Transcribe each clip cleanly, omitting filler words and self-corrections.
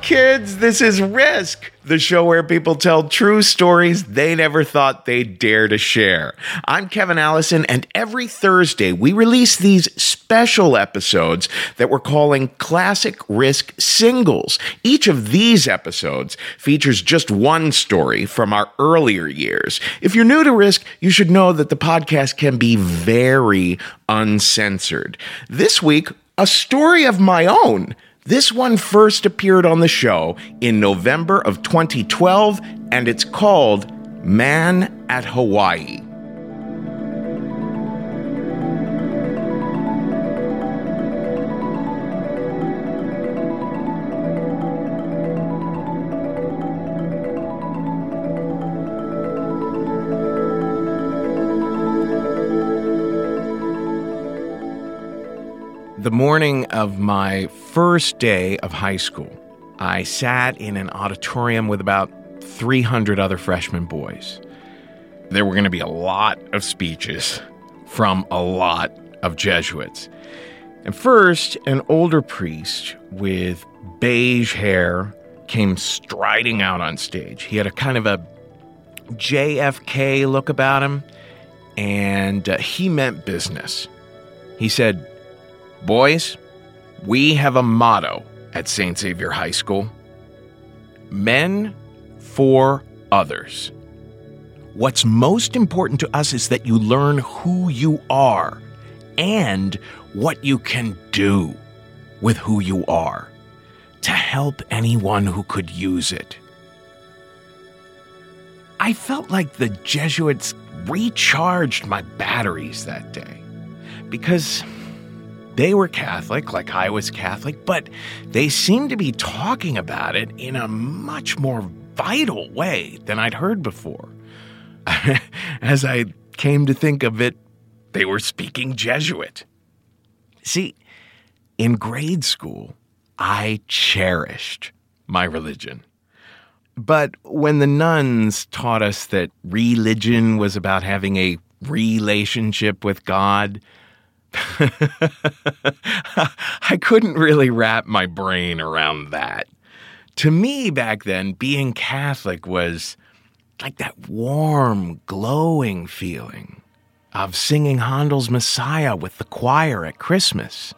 kids, this is Risk, the show where people tell true stories they never thought they'd dare to share. I'm Kevin Allison, and every Thursday we release these special episodes that we're calling Classic Risk Singles. Each of these episodes features just one story from our earlier years. If you're new to Risk, you should know that the podcast can be very uncensored. This week, a story of my own. This one first appeared on the show in November of 2012, and it's called Man at Hawaii. The morning of my first day of high school, I sat in an auditorium with about 300 other freshman boys. There were going to be a lot of speeches from a lot of Jesuits. And first, an older priest with beige hair came striding out on stage. He had a kind of a JFK look about him, and he meant business. He said, "Boys, we have a motto at St. Xavier High School. Men for others. What's most important to us is that you learn who you are and what you can do with who you are to help anyone who could use it." I felt like the Jesuits recharged my batteries that day because they were Catholic, like I was Catholic, but they seemed to be talking about it in a much more vital way than I'd heard before. As I came to think of it, they were speaking Jesuit. See, in grade school, I cherished my religion. But when the nuns taught us that religion was about having a relationship with God, I couldn't really wrap my brain around that. To me, back then, being Catholic was like that warm, glowing feeling of singing Handel's Messiah with the choir at Christmas.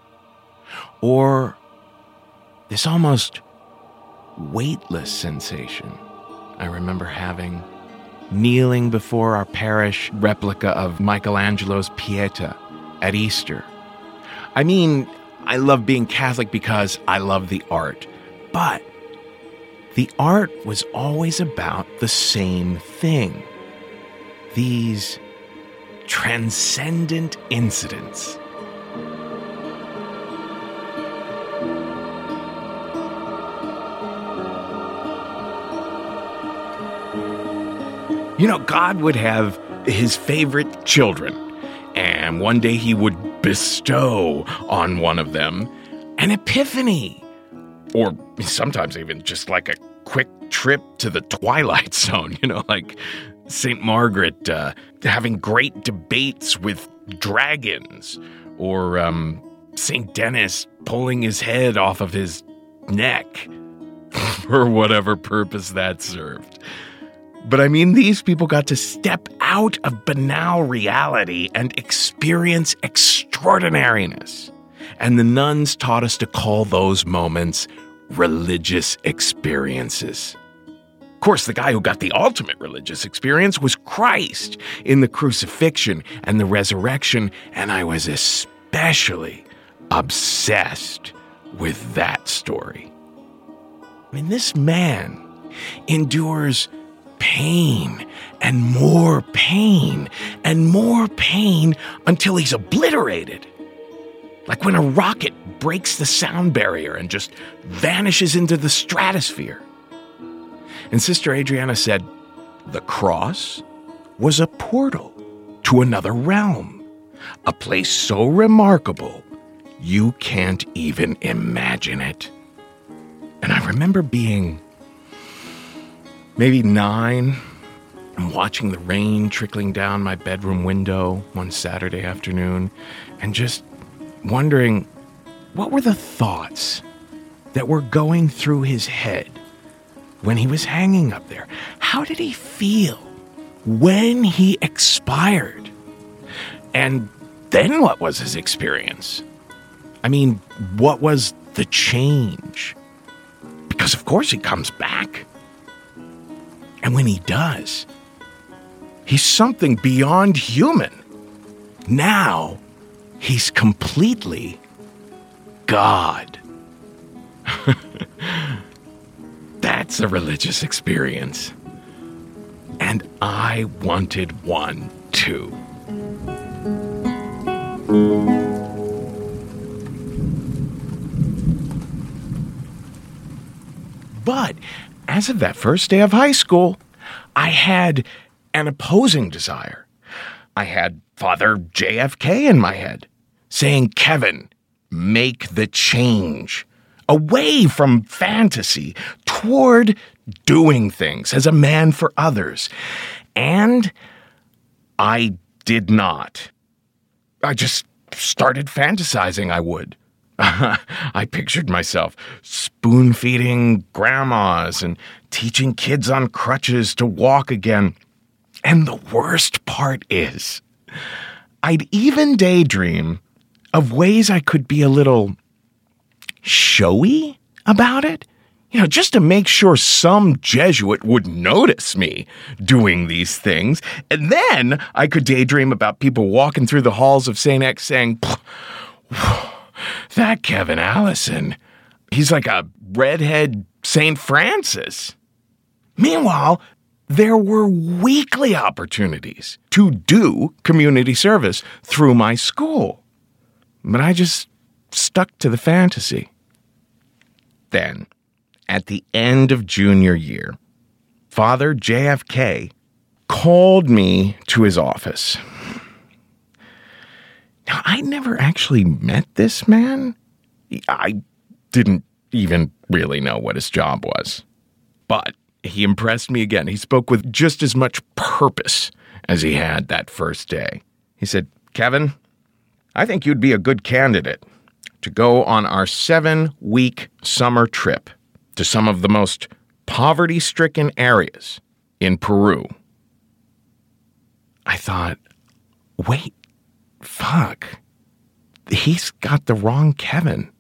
Or this almost weightless sensation I remember having kneeling before our parish replica of Michelangelo's Pieta at Easter. I mean, I love being Catholic because I love the art, but the art was always about the same thing. These transcendent incidents. You know, God would have his favorite children, and one day he would bestow on one of them an epiphany. Or sometimes even just like a quick trip to the Twilight Zone, like St. Margaret having great debates with dragons. Or St. Dennis pulling his head off of his neck for whatever purpose that served. But I mean, these people got to step out of banal reality and experience extraordinariness. And the nuns taught us to call those moments religious experiences. Of course, the guy who got the ultimate religious experience was Christ in the crucifixion and the resurrection, and I was especially obsessed with that story. I mean, this man endures pain and more pain and more pain until he's obliterated. Like when a rocket breaks the sound barrier and just vanishes into the stratosphere. And Sister Adriana said, the cross was a portal to another realm, a place so remarkable you can't even imagine it. And I remember being maybe 9 and watching the rain trickling down my bedroom window one Saturday afternoon and just wondering, what were the thoughts that were going through his head when he was hanging up there. How did he feel when he expired? And then what was his experience? I mean, what was the change? Because of course he comes back. And when he does, he's something beyond human. Now, he's completely God. That's a religious experience. And I wanted one too. But as of that first day of high school, I had an opposing desire. I had Father JFK in my head, saying, Kevin, make the change away from fantasy toward doing things as a man for others. And I did not. I just started fantasizing I would. I pictured myself spoon-feeding grandmas and teaching kids on crutches to walk again. And the worst part is, I'd even daydream of ways I could be a little showy about it. You know, just to make sure some Jesuit would notice me doing these things. And then I could daydream about people walking through the halls of St. X saying, that Kevin Allison, he's like a redhead St. Francis. Meanwhile, there were weekly opportunities to do community service through my school. But I just stuck to the fantasy. Then, at the end of junior year, Father JFK called me to his office. Now, I never actually met this man. I didn't even really know what his job was. But he impressed me again. He spoke with just as much purpose as he had that first day. He said, Kevin, I think you'd be a good candidate to go on our 7-week summer trip to some of the most poverty-stricken areas in Peru. I thought, wait, fuck, he's got the wrong Kevin.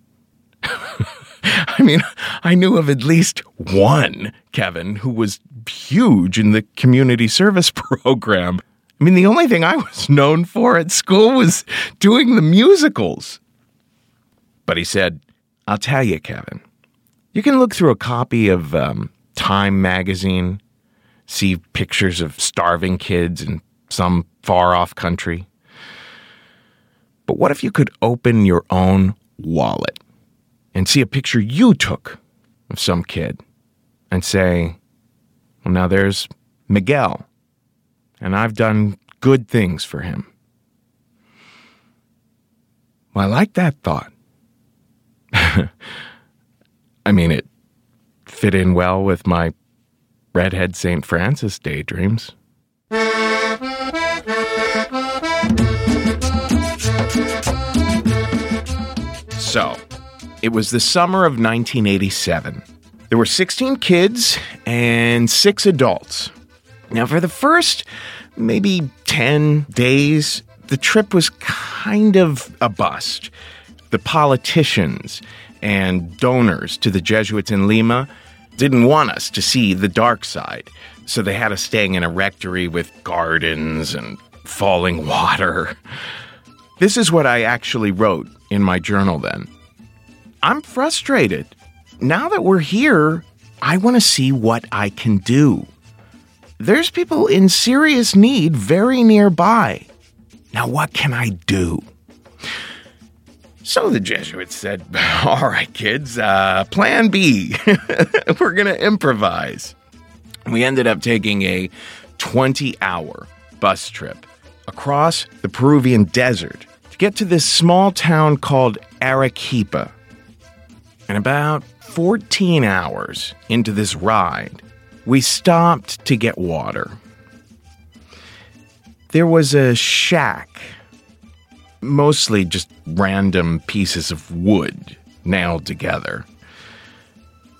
I mean, I knew of at least one Kevin who was huge in the community service program. I mean, the only thing I was known for at school was doing the musicals. But he said, I'll tell you, Kevin, you can look through a copy of Time magazine, see pictures of starving kids in some far-off country. But what if you could open your own wallet and see a picture you took of some kid and say, well, now there's Miguel, and I've done good things for him. Well, I like that thought. I mean, it fit in well with my redhead St. Francis daydreams. So, it was the summer of 1987. There were 16 kids and 6 adults. Now, for the first maybe 10 days, the trip was kind of a bust. The politicians and donors to the Jesuits in Lima didn't want us to see the dark side, so they had us staying in a rectory with gardens and falling water. This is what I actually wrote in my journal then. I'm frustrated. Now that we're here, I want to see what I can do. There's people in serious need very nearby. Now, what can I do? So the Jesuits said, all right, kids, plan B. We're going to improvise. We ended up taking a 20-hour bus trip across the Peruvian desert to get to this small town called Arequipa. And about 14 hours into this ride, we stopped to get water. There was a shack, mostly just random pieces of wood nailed together.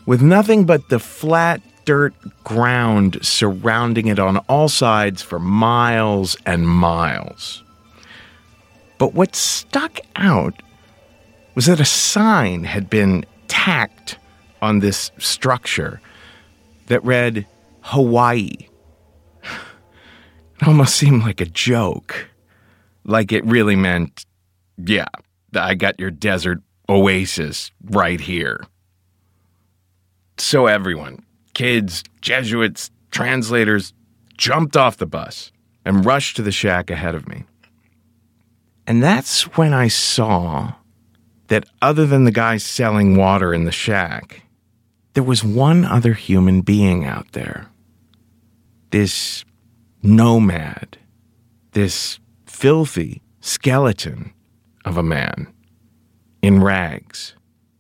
with nothing but the flat dirt ground surrounding it on all sides for miles and miles. But what stuck out was that a sign had been tacked on this structure that read Hawaii. It almost seemed like a joke. Like it really meant, yeah, I got your desert oasis right here. So everyone, kids, Jesuits, translators, jumped off the bus and rushed to the shack ahead of me. And that's when I saw that other than the guy selling water in the shack, there was one other human being out there. This nomad, this filthy skeleton of a man in rags.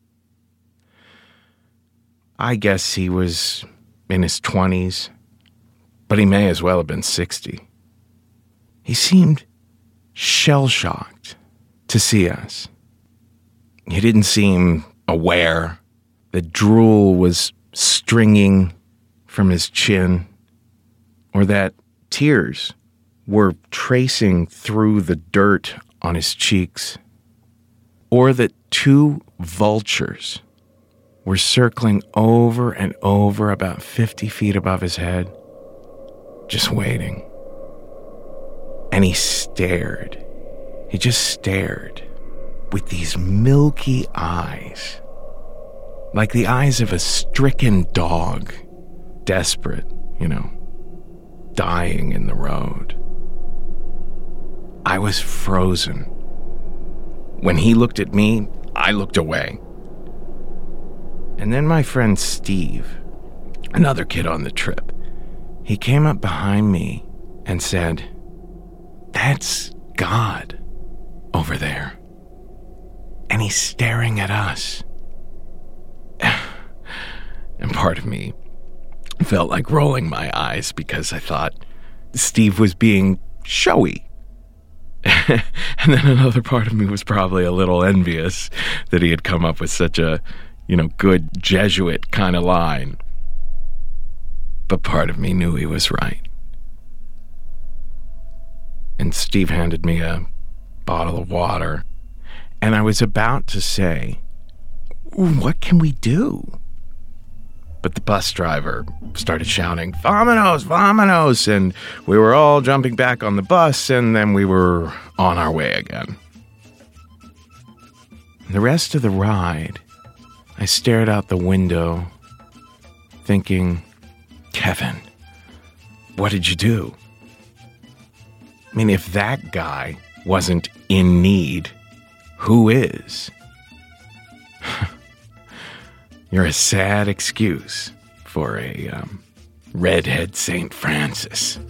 I guess he was in his 20s, but he may as well have been 60. He seemed shell-shocked to see us. He didn't seem aware that drool was stringing from his chin, or that tears were tracing through the dirt on his cheeks, or that 2 vultures were circling over and over about 50 feet above his head, just waiting. And he stared. He just stared with these milky eyes, like the eyes of a stricken dog, desperate, dying in the road. I was frozen. When he looked at me, I looked away. And then my friend Steve, another kid on the trip, he came up behind me and said, "That's God over there. And he's staring at us." And part of me felt like rolling my eyes because I thought Steve was being showy. And then another part of me was probably a little envious that he had come up with such a, good Jesuit kind of line. But part of me knew he was right. And Steve handed me a bottle of water, and I was about to say, "What can we do?" But the bus driver started shouting, "Vámonos, vámonos!" And we were all jumping back on the bus, and then we were on our way again. The rest of the ride, I stared out the window, thinking, Kevin, what did you do? I mean, if that guy wasn't in need, who is? You're a sad excuse for a redhead St. Francis.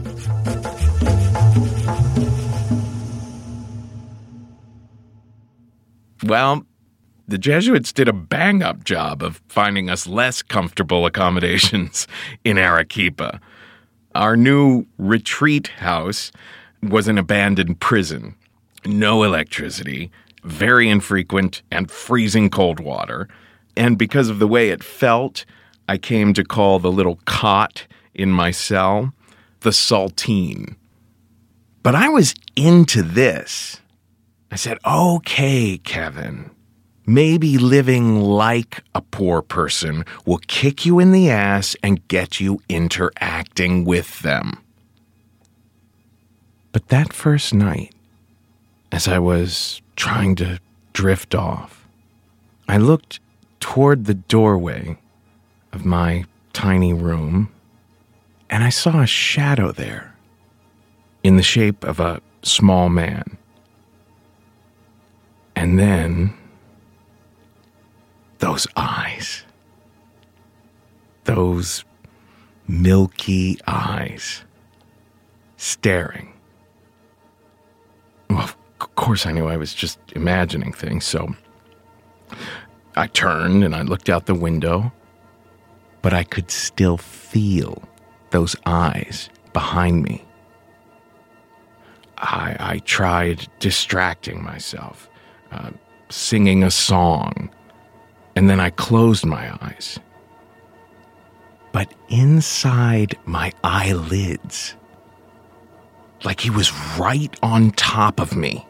Well, the Jesuits did a bang-up job of finding us less comfortable accommodations in Arequipa. Our new retreat house was an abandoned prison. No electricity, very infrequent and freezing cold water. And because of the way it felt, I came to call the little cot in my cell the saltine. But I was into this. I said, okay, Kevin, maybe living like a poor person will kick you in the ass and get you interacting with them. But that first night, as I was trying to drift off, I looked toward the doorway of my tiny room, and I saw a shadow there in the shape of a small man. And then those eyes, those milky eyes, staring. Well, of course I knew I was just imagining things, so I turned and I looked out the window, but I could still feel those eyes behind me. I tried distracting myself, singing a song, and then I closed my eyes but inside my eyelids. Like he was right on top of me.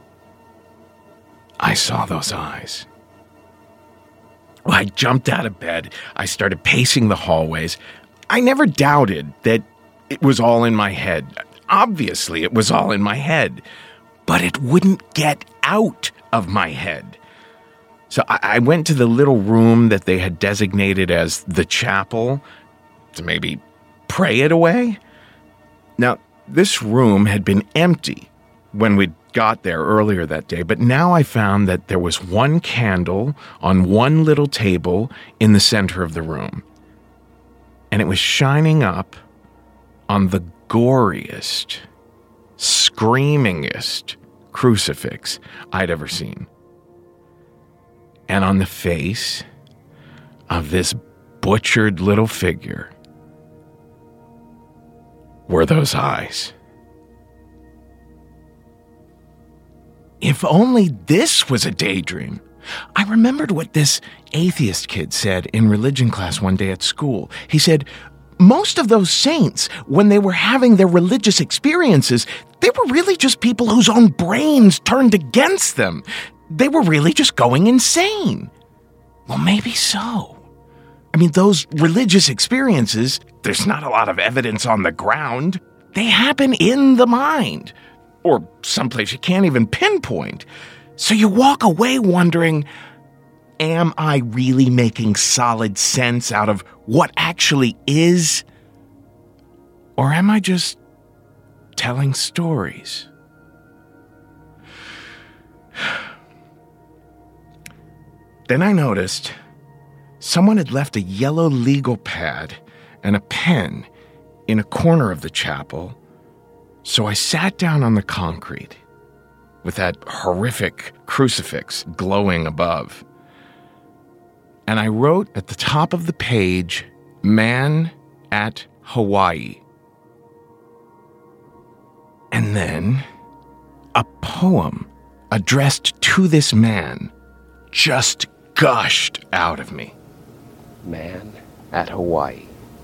I saw those eyes. Well, I jumped out of bed. I started pacing the hallways. I never doubted that it was all in my head. Obviously, it was all in my head. But it wouldn't get out of my head. So I went to the little room that they had designated as the chapel to maybe pray it away. Now, this room had been empty when we got there earlier that day, but now I found that there was one candle on one little table in the center of the room. And it was shining up on the goriest, screamingest crucifix I'd ever seen. And on the face of this butchered little figure were those eyes. If only this was a daydream. I remembered what this atheist kid said in religion class one day at school. He said, most of those saints, when they were having their religious experiences, they were really just people whose own brains turned against them. They were really just going insane. Well, maybe so. I mean, those religious experiences, there's not a lot of evidence on the ground. They happen in the mind, or someplace you can't even pinpoint. So you walk away wondering, am I really making solid sense out of what actually is? Or am I just telling stories? Then I noticed someone had left a yellow legal pad and a pen in a corner of the chapel, so I sat down on the concrete with that horrific crucifix glowing above. And I wrote at the top of the page, "Man at Hawaii." And then a poem addressed to this man just gushed out of me. Man at Hawaii.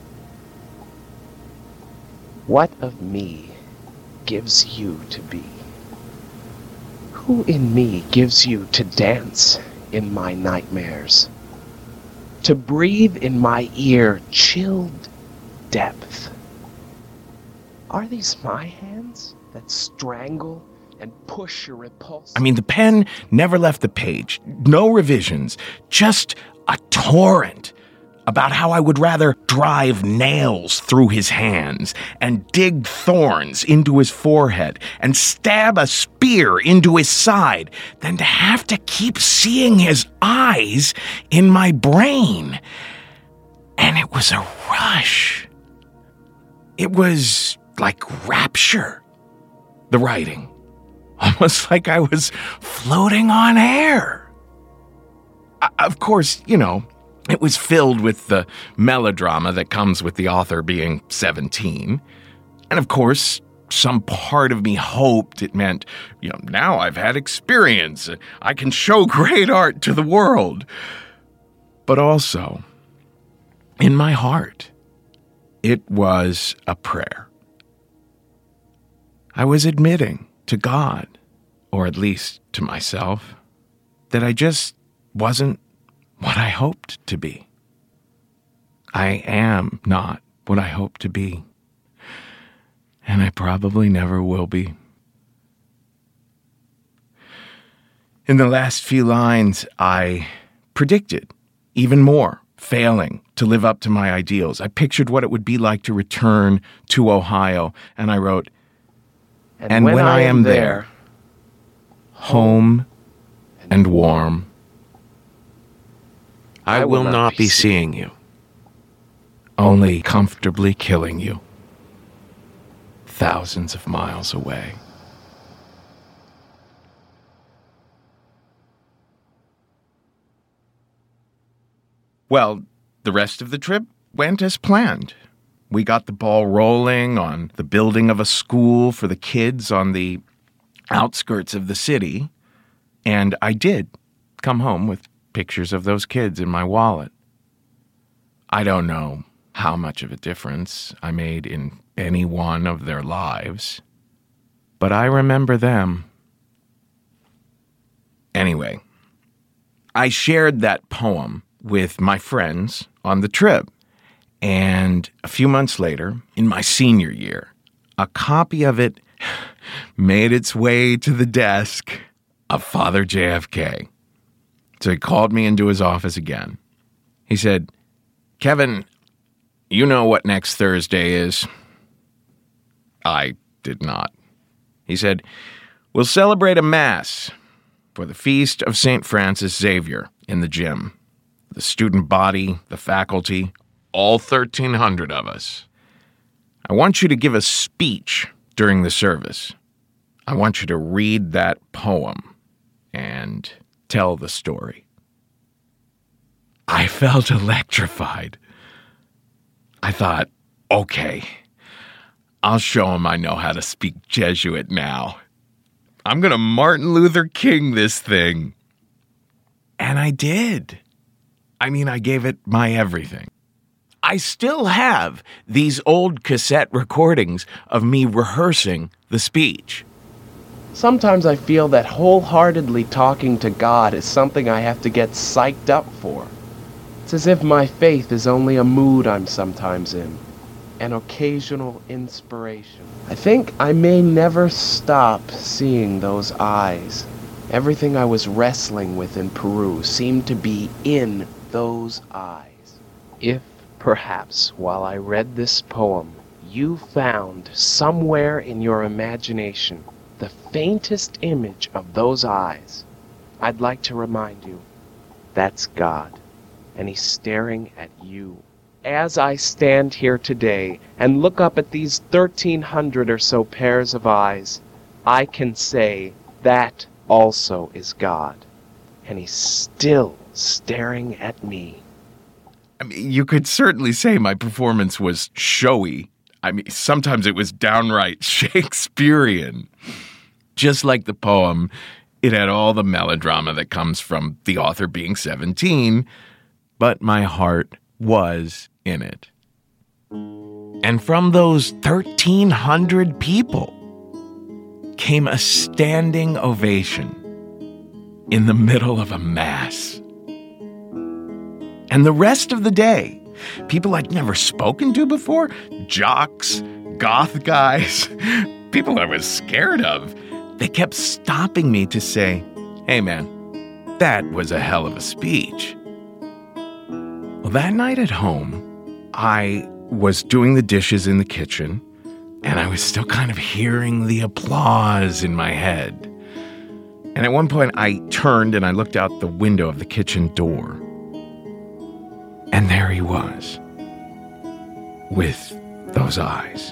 What of me gives you to be? Who in me gives you to dance in my nightmares? To breathe in my ear chilled depth? Are these my hands that strangle and push your repulse? I mean, the pen never left the page. No revisions. Just a torrent about how I would rather drive nails through his hands and dig thorns into his forehead and stab a spear into his side than to have to keep seeing his eyes in my brain. And it was a rush. It was like rapture, the writing. Almost like I was floating on air. Of course, it was filled with the melodrama that comes with the author being 17. And of course, some part of me hoped it meant, now I've had experience. I can show great art to the world. But also, in my heart, it was a prayer. I was admitting to God, or at least to myself, that I just wasn't what I hoped to be. I am not what I hope to be, and I probably never will be. In the last few lines, I predicted even more, failing to live up to my ideals. I pictured what it would be like to return to Ohio, and I wrote, And when I am there, home and warm, I will not be seeing you, only comfortably killing you, thousands of miles away. Well, the rest of the trip went as planned. We got the ball rolling on the building of a school for the kids on the outskirts of the city, and I did come home with pictures of those kids in my wallet. I don't know how much of a difference I made in any one of their lives, but I remember them. Anyway, I shared that poem with my friends on the trip, and a few months later, in my senior year, a copy of it made its way to the desk of Father JFK. So he called me into his office again. He said, "Kevin, you know what next Thursday is?" I did not. He said, "We'll celebrate a Mass for the feast of St. Francis Xavier in the gym. The student body, the faculty, all 1,300 of us. I want you to give a speech during the service. I want you to read that poem and tell the story." I felt electrified. I thought, okay, I'll show him I know how to speak Jesuit now. I'm going to Martin Luther King this thing. And I did. I mean, I gave it my everything. I still have these old cassette recordings of me rehearsing the speech. Sometimes I feel that wholeheartedly talking to God is something I have to get psyched up for. It's as if my faith is only a mood I'm sometimes in, an occasional inspiration. I think I may never stop seeing those eyes. Everything I was wrestling with in Peru seemed to be in those eyes. If, perhaps, while I read this poem, you found somewhere in your imagination the faintest image of those eyes, I'd like to remind you, that's God, and He's staring at you. As I stand here today and look up at these 1,300 or so pairs of eyes, I can say that also is God, and He's still staring at me. I mean, you could certainly say my performance was showy. I mean, sometimes it was downright Shakespearean. Just like the poem, it had all the melodrama that comes from the author being 17, but my heart was in it. And from those 1,300 people came a standing ovation in the middle of a Mass. And the rest of the day, people I'd never spoken to before, jocks, goth guys, people I was scared of, they kept stopping me to say, "Hey man, that was a hell of a speech." Well, that night at home, I was doing the dishes in the kitchen, and I was still kind of hearing the applause in my head. And at one point, I turned and I looked out the window of the kitchen door. And there he was, with those eyes.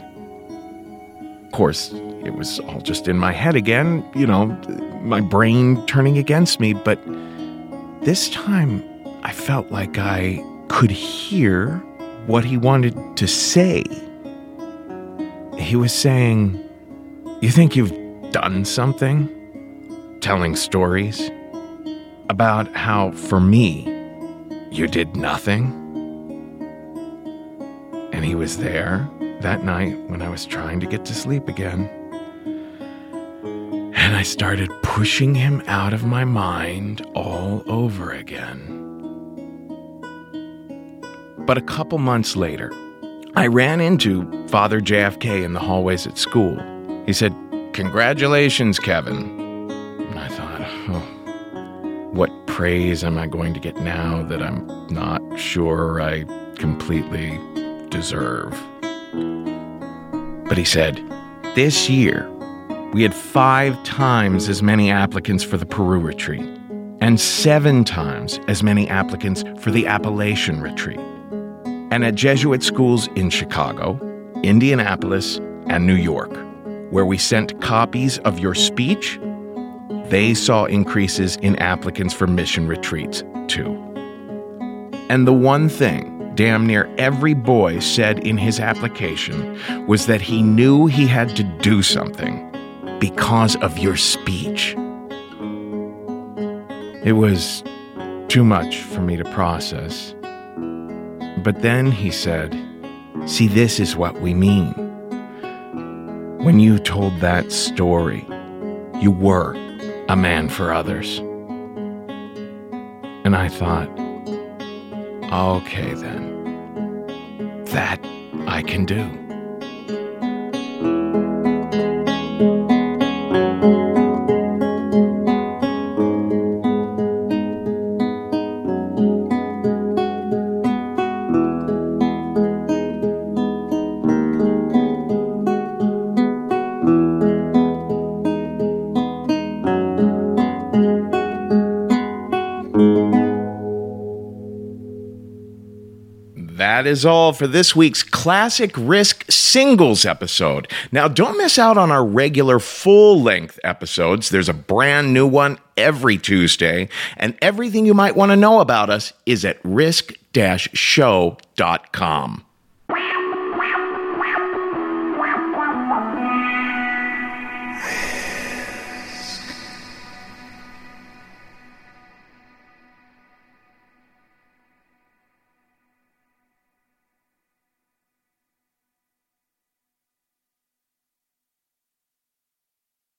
Of course, it was all just in my head again, you know, my brain turning against me. But this time, I felt like I could hear what he wanted to say. He was saying, "You think you've done something?" Telling stories about how, for me, you did nothing. And he was there that night when I was trying to get to sleep again. And I started pushing him out of my mind all over again. But a couple months later, I ran into Father JFK in the hallways at school. He said, "Congratulations, Kevin." And I thought, oh, what praise am I going to get now that I'm not sure I completely deserve? But he said, "This year, we had 5 times as many applicants for the Peru retreat and 7 times as many applicants for the Appalachian retreat. And at Jesuit schools in Chicago, Indianapolis, and New York, where we sent copies of your speech, they saw increases in applicants for mission retreats, too. And the one thing damn near every boy said in his application was that he knew he had to do something because of your speech." It was too much for me to process. But then he said, See, this is what we mean. When you told that story, you were a man for others. And I thought, okay then, that I can do. That is all for this week's Classic Risk Singles episode. Now, don't miss out on our regular full-length episodes. There's a brand new one every Tuesday, and everything you might want to know about us is at risk-show.com.